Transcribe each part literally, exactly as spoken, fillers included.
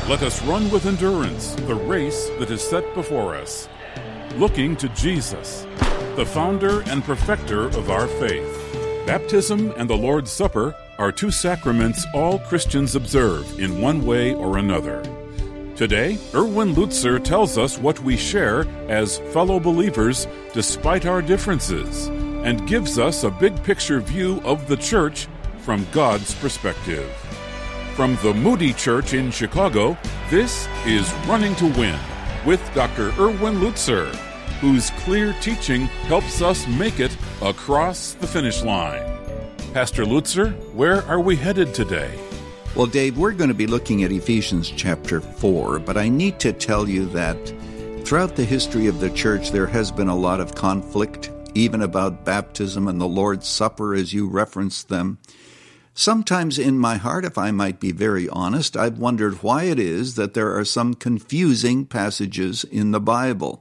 Let us run with endurance the race that is set before us, looking to Jesus, the founder and perfecter of our faith. Baptism and the Lord's Supper are two sacraments all Christians observe in one way or another. Today, Erwin Lutzer tells us what we share as fellow believers despite our differences, and gives us a big-picture view of the Church from God's perspective. From the Moody Church in Chicago, this is Running to Win with Doctor Erwin Lutzer, whose clear teaching helps us make it across the finish line. Pastor Lutzer, where are we headed today? Well, Dave, we're going to be looking at Ephesians chapter four, but I need to tell you that throughout the history of the church, there has been a lot of conflict, even about baptism and the Lord's Supper as you referenced them. Sometimes in my heart, if I might be very honest, I've wondered why it is that there are some confusing passages in the Bible.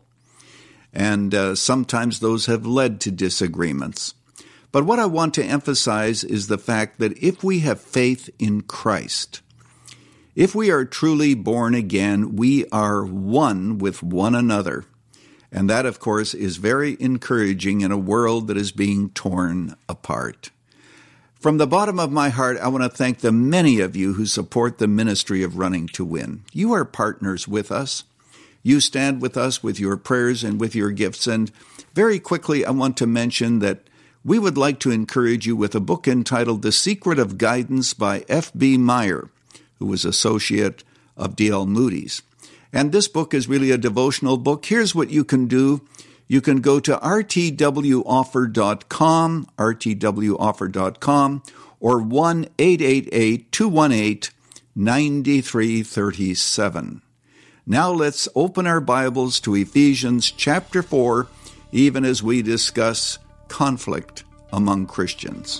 And uh, sometimes those have led to disagreements. But what I want to emphasize is the fact that if we have faith in Christ, if we are truly born again, we are one with one another. And that, of course, is very encouraging in a world that is being torn apart. From the bottom of my heart, I want to thank the many of you who support the ministry of Running to Win. You are partners with us. You stand with us with your prayers and with your gifts. And very quickly, I want to mention that we would like to encourage you with a book entitled The Secret of Guidance by F B Meyer, who was associate of D L Moody's. And this book is really a devotional book. Here's what you can do. You can go to r t w offer dot com, r t w offer dot com, or one eight eight eight, two one eight, nine three three seven. Now let's open our Bibles to Ephesians chapter four, even as we discuss conflict among Christians.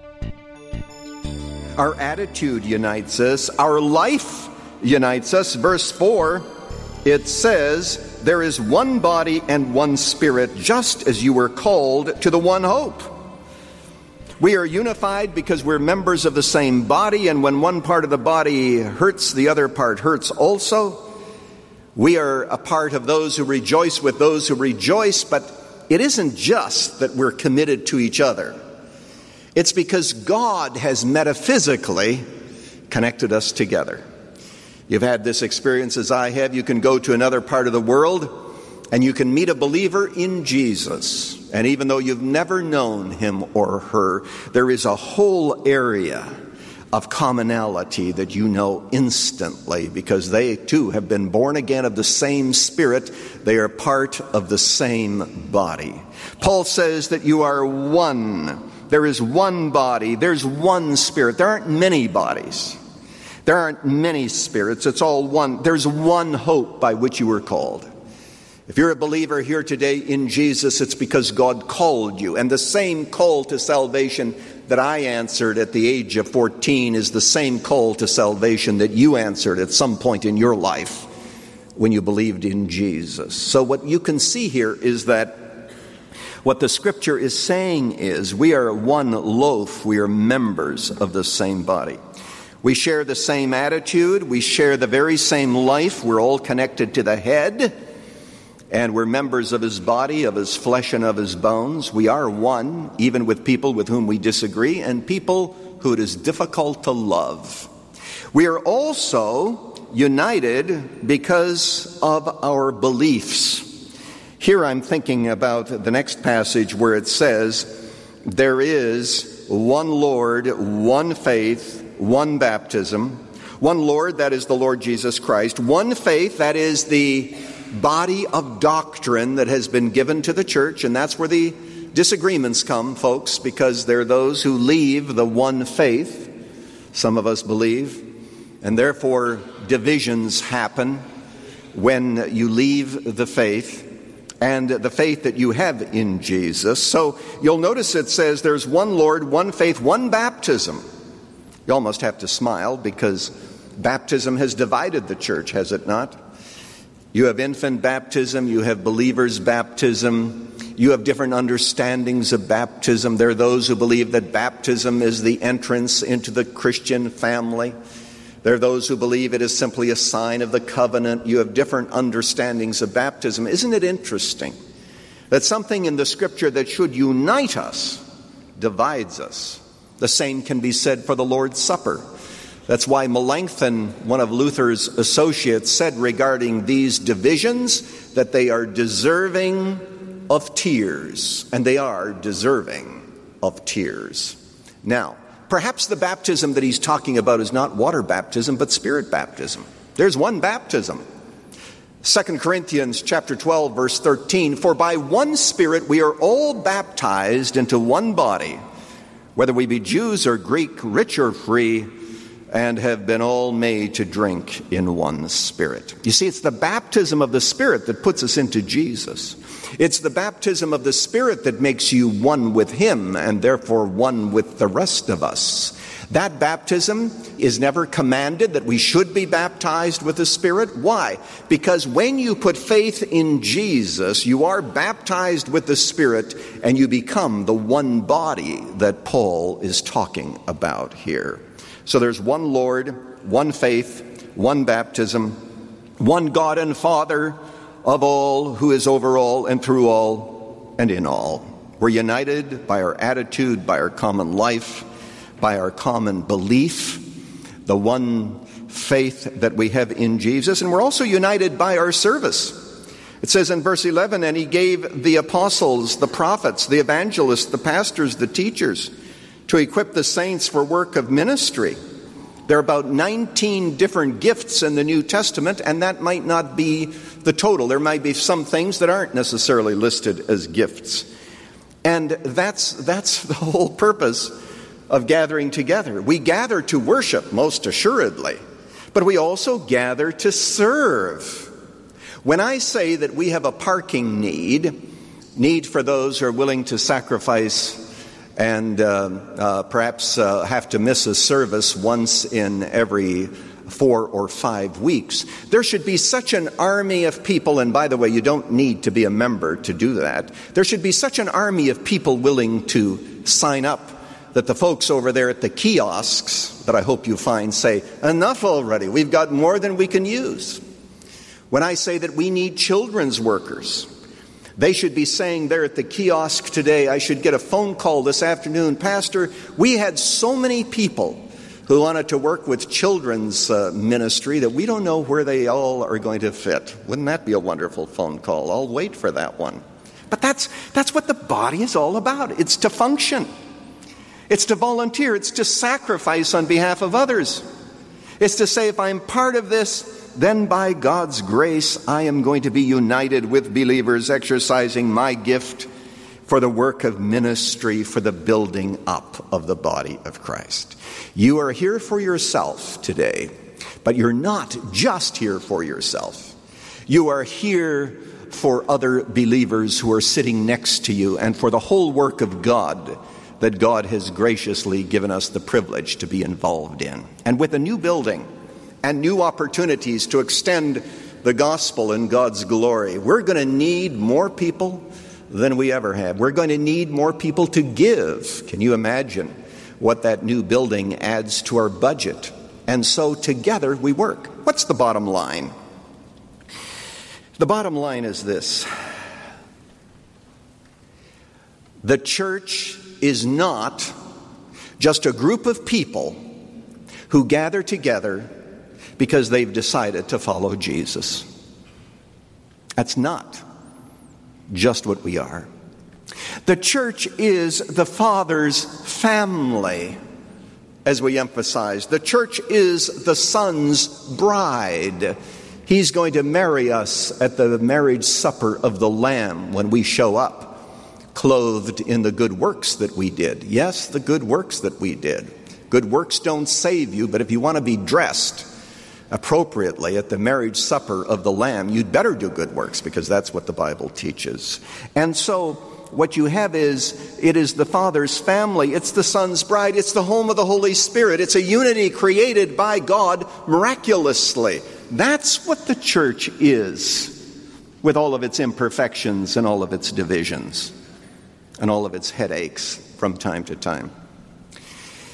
Our attitude unites us. Our life unites us. Verse four, it says, there is one body and one spirit, just as you were called to the one hope. We are unified because we're members of the same body, and when one part of the body hurts, the other part hurts also. We are a part of those who rejoice with those who rejoice, but it isn't just that we're committed to each other. It's because God has metaphysically connected us together. You've had this experience as I have. You can go to another part of the world and you can meet a believer in Jesus. And even though you've never known him or her, there is a whole area of commonality that you know instantly because they too have been born again of the same Spirit. They are part of the same body. Paul says that you are one. There is one body. There's one Spirit. There aren't many bodies. There aren't many spirits. It's all one. There's one hope by which you were called. If you're a believer here today in Jesus, it's because God called you. And the same call to salvation that I answered at the age of fourteen is the same call to salvation that you answered at some point in your life when you believed in Jesus. So what you can see here is that what the Scripture is saying is we are one loaf. We are members of the same body. We share the same attitude. We share the very same life. We're all connected to the head. And we're members of his body, of his flesh, and of his bones. We are one, even with people with whom we disagree, and people who it is difficult to love. We are also united because of our beliefs. Here I'm thinking about the next passage where it says, there is one Lord, one faith, one baptism, one Lord, that is the Lord Jesus Christ, one faith, that is the body of doctrine that has been given to the church, and that's where the disagreements come, folks, because there are those who leave the one faith, some of us believe, and therefore divisions happen when you leave the faith and the faith that you have in Jesus. So you'll notice it says there's one Lord, one faith, one baptism. You almost have to smile because baptism has divided the church, has it not? You have infant baptism, you have believers' baptism, you have different understandings of baptism. There are those who believe that baptism is the entrance into the Christian family. There are those who believe it is simply a sign of the covenant. You have different understandings of baptism. Isn't it interesting that something in the Scripture that should unite us divides us? The same can be said for the Lord's Supper. That's why Melanchthon, one of Luther's associates, said regarding these divisions that they are deserving of tears, and they are deserving of tears. Now, perhaps the baptism that he's talking about is not water baptism, but spirit baptism. There's one baptism. Second Corinthians chapter twelve, verse thirteen, for by one Spirit we are all baptized into one body, whether we be Jews or Greek, rich or free, and have been all made to drink in one Spirit. You see, it's the baptism of the Spirit that puts us into Jesus. It's the baptism of the Spirit that makes you one with Him and therefore one with the rest of us. That baptism is never commanded that we should be baptized with the Spirit. Why? Because when you put faith in Jesus, you are baptized with the Spirit and you become the one body that Paul is talking about here. So there's one Lord, one faith, one baptism, one God and Father of all, who is over all and through all and in all. We're united by our attitude, by our common life, by our common belief, the one faith that we have in Jesus, and we're also united by our service. It says in verse eleven, and he gave the apostles, the prophets, the evangelists, the pastors, the teachers, to equip the saints for work of ministry. There are about nineteen different gifts in the New Testament, and that might not be the total. There might be some things that aren't necessarily listed as gifts. And that's that's the whole purpose of gathering together. We gather to worship, most assuredly, but we also gather to serve. When I say that we have a parking need, need for those who are willing to sacrifice and uh, uh, perhaps uh, have to miss a service once in every four or five weeks, there should be such an army of people, and by the way, you don't need to be a member to do that. There should be such an army of people willing to sign up that the folks over there at the kiosks that I hope you find say, enough already, we've got more than we can use. When I say that we need children's workers, they should be saying there at the kiosk today, I should get a phone call this afternoon, Pastor, we had so many people who wanted to work with children's uh, ministry that we don't know where they all are going to fit. Wouldn't that be a wonderful phone call? I'll wait for that one. But that's that's what the body is all about. It's to function. It's to volunteer. It's to sacrifice on behalf of others. It's to say, if I'm part of this, then by God's grace, I am going to be united with believers, exercising my gift for the work of ministry, for the building up of the body of Christ. You are here for yourself today, but you're not just here for yourself. You are here for other believers who are sitting next to you and for the whole work of God that God has graciously given us the privilege to be involved in. And with a new building and new opportunities to extend the gospel and God's glory, we're going to need more people than we ever have. We're going to need more people to give. Can you imagine what that new building adds to our budget? And so together we work. What's the bottom line? The bottom line is this. The church is not just a group of people who gather together because they've decided to follow Jesus. That's not just what we are. The church is the Father's family, as we emphasize. The church is the Son's bride. He's going to marry us at the marriage supper of the Lamb when we show up, clothed in the good works that we did. Yes, the good works that we did. Good works don't save you, but if you want to be dressed appropriately at the marriage supper of the Lamb, you'd better do good works, because that's what the Bible teaches. And so what you have is, it is the Father's family, it's the Son's bride, it's the home of the Holy Spirit, it's a unity created by God miraculously. That's what the church is, with all of its imperfections and all of its divisions and all of its headaches from time to time.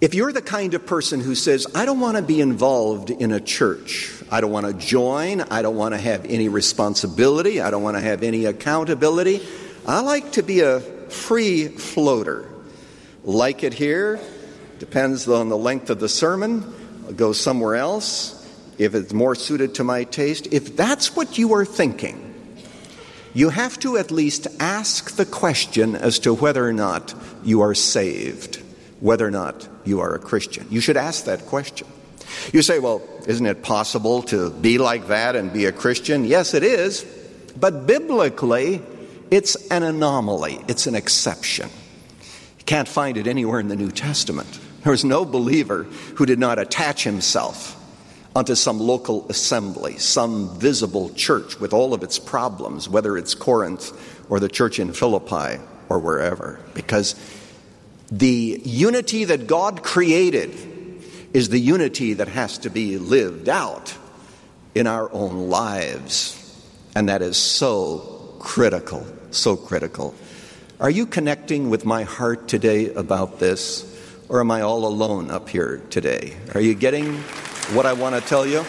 If you're the kind of person who says, I don't want to be involved in a church, I don't want to join, I don't want to have any responsibility, I don't want to have any accountability, I like to be a free floater. Like it here, depends on the length of the sermon, I'll go somewhere else if it's more suited to my taste. If that's what you are thinking, you have to at least ask the question as to whether or not you are saved, whether or not you are a Christian. You should ask that question. You say, well, isn't it possible to be like that and be a Christian? Yes, it is. But biblically, it's an anomaly. It's an exception. You can't find it anywhere in the New Testament. There was no believer who did not attach himself onto some local assembly, some visible church with all of its problems, whether it's Corinth or the church in Philippi or wherever. Because the unity that God created is the unity that has to be lived out in our own lives. And that is so critical, so critical. Are you connecting with my heart today about this? Or am I all alone up here today? Are you getting what I want to tell you?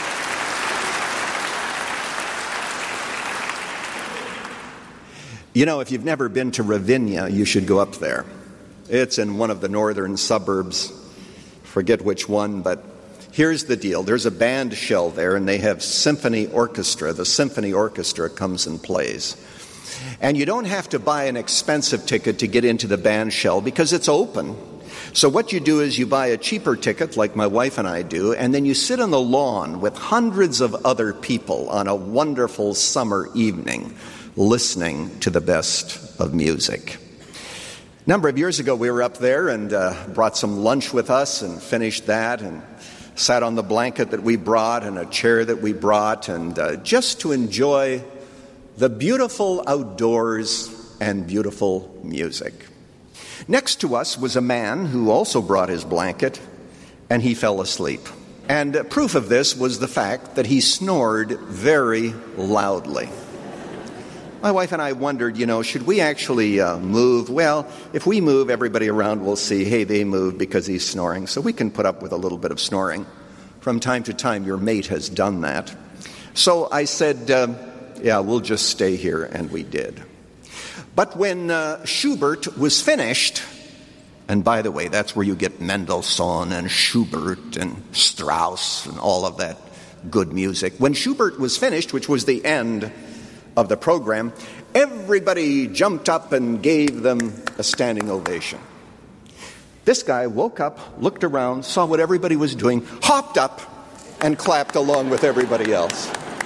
You know, if you've never been to Ravinia, you should go up there. It's in one of the northern suburbs. Forget which one, but here's the deal. There's a band shell there, and they have symphony orchestra. The symphony orchestra comes and plays. And you don't have to buy an expensive ticket to get into the band shell because it's open. So what you do is you buy a cheaper ticket, like my wife and I do, and then you sit on the lawn with hundreds of other people on a wonderful summer evening listening to the best of music. A number of years ago, we were up there and uh, brought some lunch with us and finished that and sat on the blanket that we brought and a chair that we brought and uh, just to enjoy the beautiful outdoors and beautiful music. Next to us was a man who also brought his blanket, and he fell asleep. And uh, proof of this was the fact that he snored very loudly. My wife and I wondered, you know, should we actually uh, move? Well, if we move, everybody around will see, hey, they moved because he's snoring. So we can put up with a little bit of snoring. From time to time, your mate has done that. So I said, uh, yeah, we'll just stay here, and we did. But when uh, Schubert was finished, and by the way, that's where you get Mendelssohn and Schubert and Strauss and all of that good music. When Schubert was finished, which was the end of the program, everybody jumped up and gave them a standing ovation. This guy woke up, looked around, saw what everybody was doing, hopped up, and clapped along with everybody else.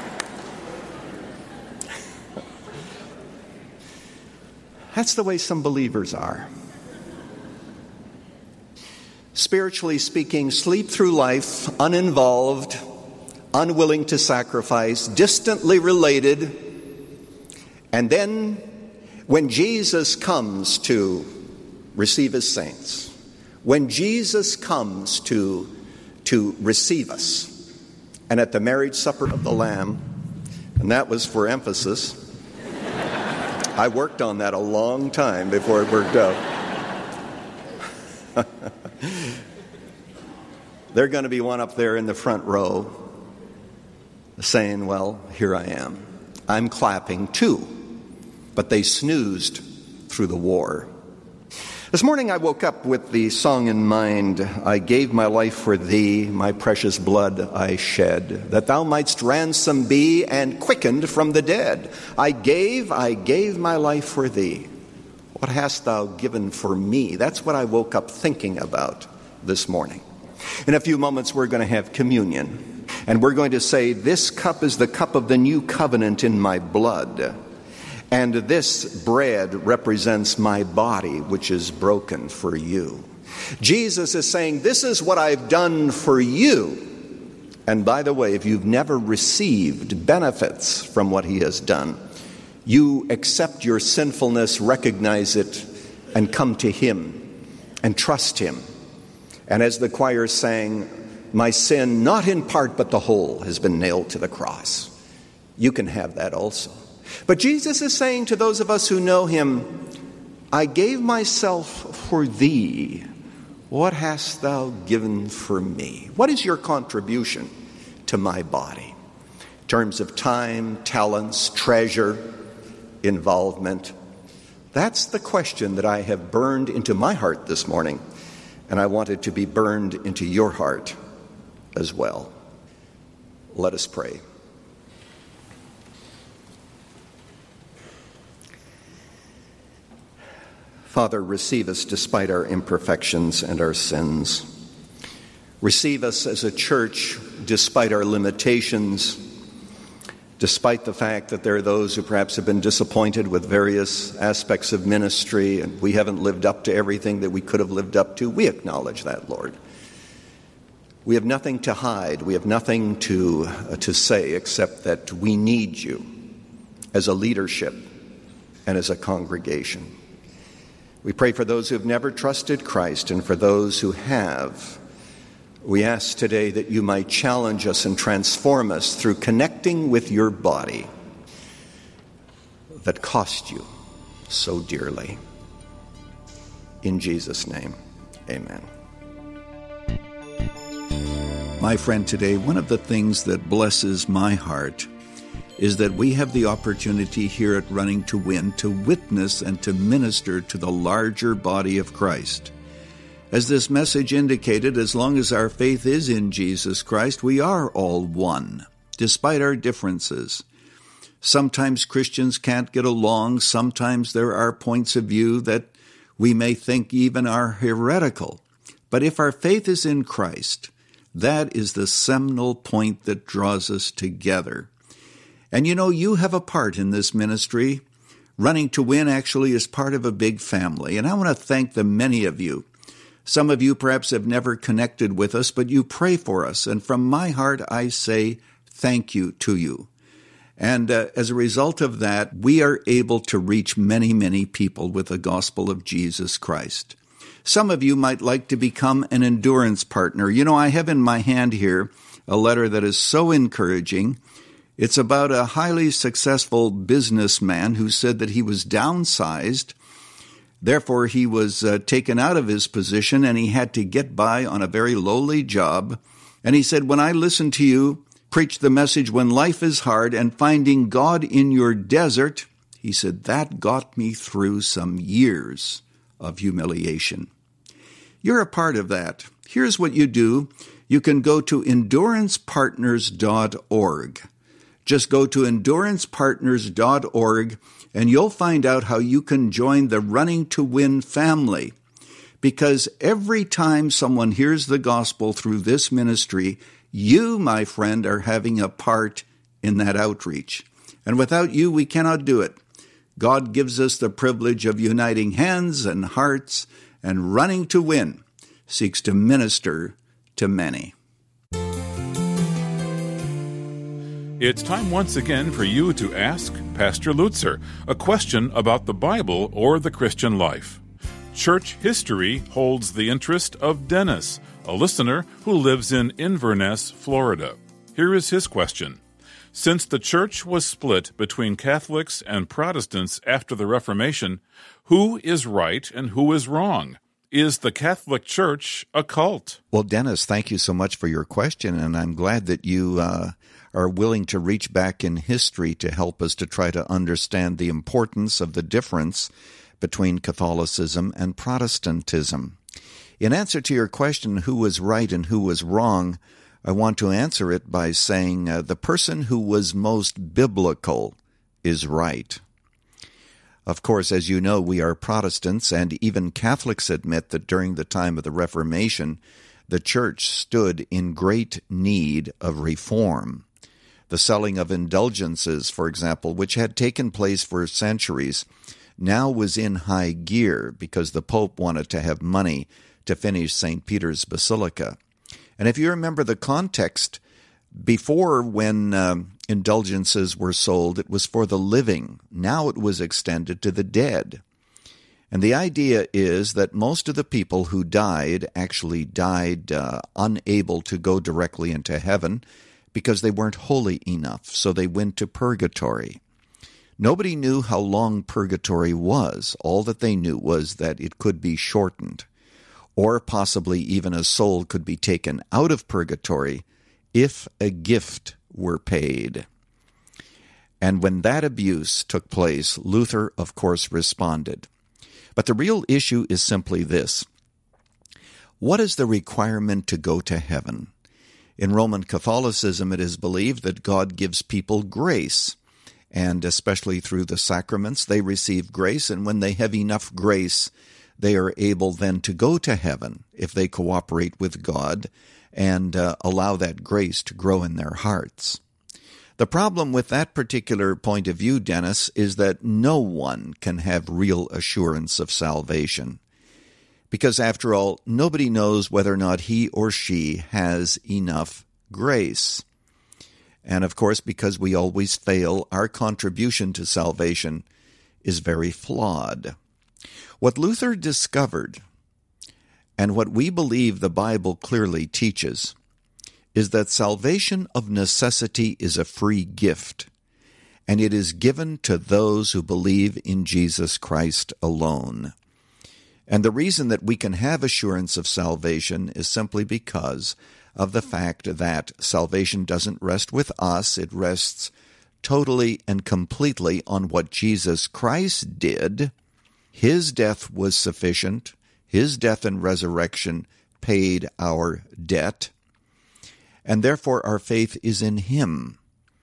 That's the way some believers are. Spiritually speaking, sleep through life, uninvolved, unwilling to sacrifice, distantly related. And then when Jesus comes to receive his saints, when Jesus comes to, to receive us, and at the marriage supper of the Lamb, and that was for emphasis, I worked on that a long time before it worked out. They're going to be one up there in the front row saying, well, here I am. I'm clapping too. But they snoozed through the war. This morning I woke up with the song in mind, I gave my life for thee, my precious blood I shed, that thou mightst ransom be and quickened from the dead. I gave, I gave my life for thee. What hast thou given for me? That's what I woke up thinking about this morning. In a few moments we're going to have communion, and we're going to say, this cup is the cup of the new covenant in my blood. And this bread represents my body, which is broken for you. Jesus is saying, this is what I've done for you. And by the way, if you've never received benefits from what he has done, you accept your sinfulness, recognize it, and come to him and trust him. And as the choir sang, my sin, not in part but the whole, has been nailed to the cross. You can have that also. But Jesus is saying to those of us who know him, I gave myself for thee. what hast thou given for me? What is your contribution to my body? In terms of time, talents, treasure, involvement. That's the question that I have burned into my heart this morning, and I want it to be burned into your heart as well. Let us pray. Father, receive us despite our imperfections and our sins. Receive us as a church despite our limitations, despite the fact that there are those who perhaps have been disappointed with various aspects of ministry and we haven't lived up to everything that we could have lived up to. We acknowledge that, Lord. We have nothing to hide. We have nothing to, uh, to say except that we need you as a leadership and as a congregation. We pray for those who have never trusted Christ and for those who have. We ask today that you might challenge us and transform us through connecting with your body that cost you so dearly. In Jesus' name, amen. My friend, today, one of the things that blesses my heart is that we have the opportunity here at Running to Win to witness and to minister to the larger body of Christ. As this message indicated, as long as our faith is in Jesus Christ, we are all one, despite our differences. Sometimes Christians can't get along. Sometimes there are points of view that we may think even are heretical. But if our faith is in Christ, that is the seminal point that draws us together. And you know, you have a part in this ministry. Running to Win actually is part of a big family, and I want to thank the many of you. Some of you perhaps have never connected with us, but you pray for us, and from my heart I say thank you to you. And uh, as a result of that, we are able to reach many, many people with the gospel of Jesus Christ. Some of you might like to become an endurance partner. You know, I have in my hand here a letter that is so encouraging. It's about a highly successful businessman who said that he was downsized. Therefore, he was uh, taken out of his position and he had to get by on a very lowly job. And he said, when I listen to you preach the message when life is hard and finding God in your desert, he said, that got me through some years of humiliation. You're a part of that. Here's what you do. You can go to endurance partners dot org. Just go to endurance partners dot org and you'll find out how you can join the Running to Win family. Because every time someone hears the gospel through this ministry, you, my friend, are having a part in that outreach. And without you, we cannot do it. God gives us the privilege of uniting hands and hearts, and Running to Win seeks to minister to many. It's time once again for you to ask Pastor Lutzer a question about the Bible or the Christian life. Church history holds the interest of Dennis, a listener who lives in Inverness, Florida. Here is his question. Since the church was split between Catholics and Protestants after the Reformation, who is right and who is wrong? Is the Catholic Church a cult? Well, Dennis, thank you so much for your question, and I'm glad that you uh, are willing to reach back in history to help us to try to understand the importance of the difference between Catholicism and Protestantism. In answer to your question, who was right and who was wrong, I want to answer it by saying uh, the person who was most biblical is right. Of course, as you know, we are Protestants, and even Catholics admit that during the time of the Reformation, the Church stood in great need of reform. The selling of indulgences, for example, which had taken place for centuries, now was in high gear because the Pope wanted to have money to finish Saint Peter's Basilica. And if you remember the context, before when um, indulgences were sold, it was for the living. Now it was extended to the dead. And the idea is that most of the people who died actually died uh, unable to go directly into heaven because they weren't holy enough, so they went to purgatory. Nobody knew how long purgatory was. All that they knew was that it could be shortened. or possibly even a soul could be taken out of purgatory if a gift were paid. And when that abuse took place, Luther, of course, responded. But the real issue is simply this. What is the requirement to go to heaven? In Roman Catholicism, it is believed that God gives people grace, and especially through the sacraments, they receive grace, and when they have enough grace, they are able then to go to heaven if they cooperate with God and uh, allow that grace to grow in their hearts. The problem with that particular point of view, Dennis, is that no one can have real assurance of salvation. Because after all, nobody knows whether or not he or she has enough grace. And of course, because we always fail, our contribution to salvation is very flawed. What Luther discovered, and what we believe the Bible clearly teaches, is that salvation of necessity is a free gift, and it is given to those who believe in Jesus Christ alone. And the reason that we can have assurance of salvation is simply because of the fact that salvation doesn't rest with us. It rests totally and completely on what Jesus Christ did. His death was sufficient. His death and resurrection paid our debt. And therefore our faith is in Him.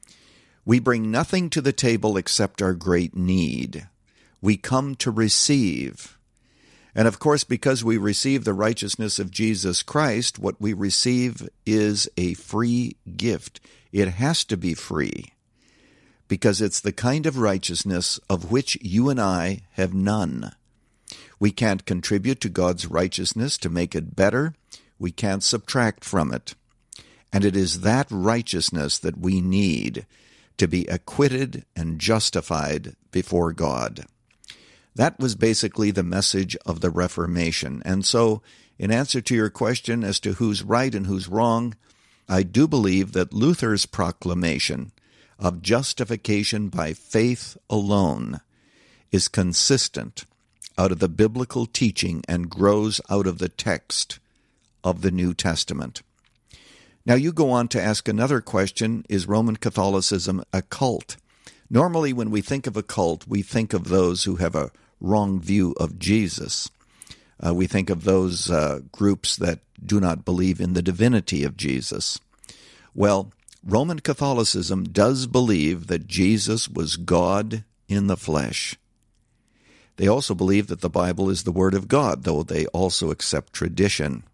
We bring nothing to the table except our great need. We come to receive. And of course, because we receive the righteousness of Jesus Christ, what we receive is a free gift. It has to be free, because it's the kind of righteousness of which you and I have none. We can't contribute to God's righteousness to make it better. We can't subtract from it. And it is that righteousness that we need to be acquitted and justified before God. That was basically the message of the Reformation. And so, in answer to your question as to who's right and who's wrong, I do believe that Luther's proclamation of justification by faith alone is consistent out of the biblical teaching and grows out of the text of the New Testament. Now you go on to ask another question, is Roman Catholicism a cult? Normally when we think of a cult, we think of those who have a wrong view of Jesus. Uh, we think of those uh, groups that do not believe in the divinity of Jesus. Well, Roman Catholicism does believe that Jesus was God in the flesh. They also believe that the Bible is the Word of God, though they also accept tradition.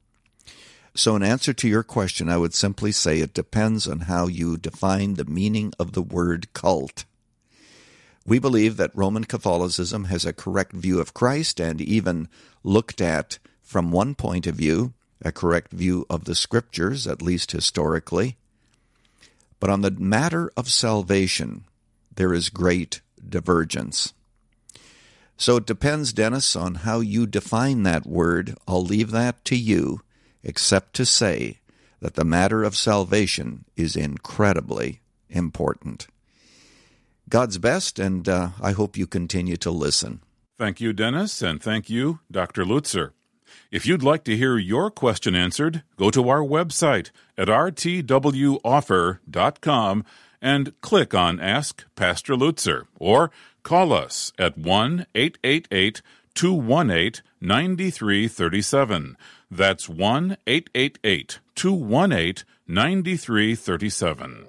So in answer to your question, I would simply say it depends on how you define the meaning of the word cult. We believe that Roman Catholicism has a correct view of Christ and even looked at, from one point of view, a correct view of the Scriptures, at least historically. But on the matter of salvation, there is great divergence. So it depends, Dennis, on how you define that word. I'll leave that to you, except to say that the matter of salvation is incredibly important. God's best, and uh, I hope you continue to listen. Thank you, Dennis, and thank you, Doctor Lutzer. If you'd like to hear your question answered, go to our website at r t w offer dot com and click on Ask Pastor Lutzer, or call us at one eight eight eight, two one eight, nine three three seven. That's one eight eight eight, two one eight, nine three three seven.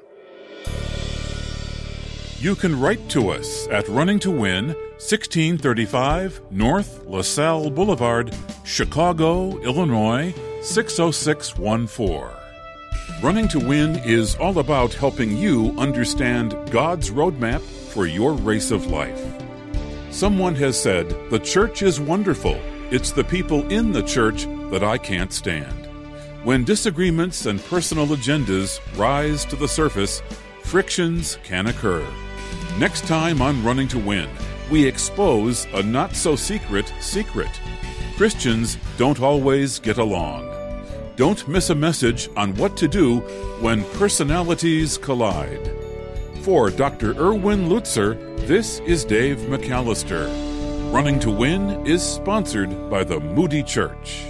You can write to us at Running to Win, sixteen thirty-five North LaSalle Boulevard, Chicago, Illinois, six oh six one four. Running to Win is all about helping you understand God's roadmap for your race of life. Someone has said, "The church is wonderful. It's the people in the church that I can't stand." When disagreements and personal agendas rise to the surface, frictions can occur. Next time on Running to Win, we expose a not-so-secret secret. Christians don't always get along. Don't miss a message on what to do when personalities collide. For Doctor Erwin Lutzer, this is Dave McAllister. Running to Win is sponsored by the Moody Church.